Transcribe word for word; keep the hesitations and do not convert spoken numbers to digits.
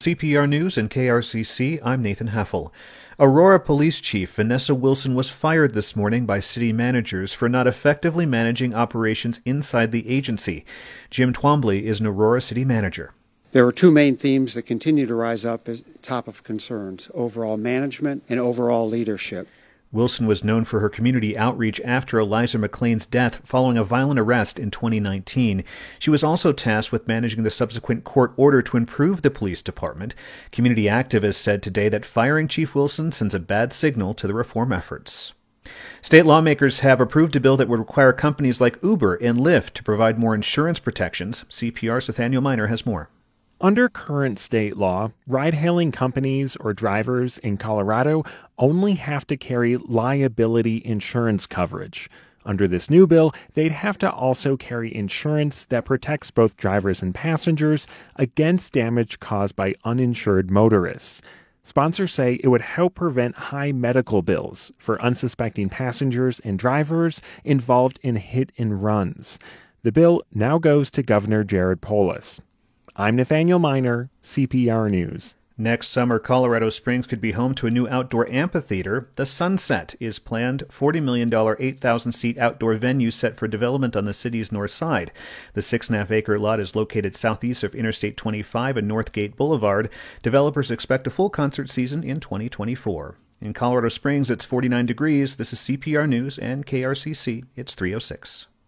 C P R News and K R C C, I'm Nathan Heffel. Aurora Police Chief Vanessa Wilson was fired this morning by city managers for not effectively managing operations inside the agency. Jim Twombly is an Aurora city manager. There are two main themes that continue to rise up as top of concerns: overall management and overall leadership. Wilson was known for her community outreach after Eliza McLean's death following a violent arrest in twenty nineteen. She was also tasked with managing the subsequent court order to improve the police department. Community activists said today that firing Chief Wilson sends a bad signal to the reform efforts. State lawmakers have approved a bill that would require companies like Uber and Lyft to provide more insurance protections. C P R's Nathaniel Miner has more. Under current state law, ride-hailing companies or drivers in Colorado only have to carry liability insurance coverage. Under this new bill, they'd have to also carry insurance that protects both drivers and passengers against damage caused by uninsured motorists. Sponsors say it would help prevent high medical bills for unsuspecting passengers and drivers involved in hit-and-runs. The bill now goes to Governor Jared Polis. I'm Nathaniel Miner, C P R News. Next summer, Colorado Springs could be home to a new outdoor amphitheater. The Sunset is planned forty million dollars, eight thousand seat outdoor venue set for development on the city's north side. The six and a half acre lot is located southeast of Interstate twenty-five and Northgate Boulevard. Developers expect a full concert season in twenty twenty-four. In Colorado Springs, it's forty-nine degrees. This is C P R News and K R C C. It's three oh six.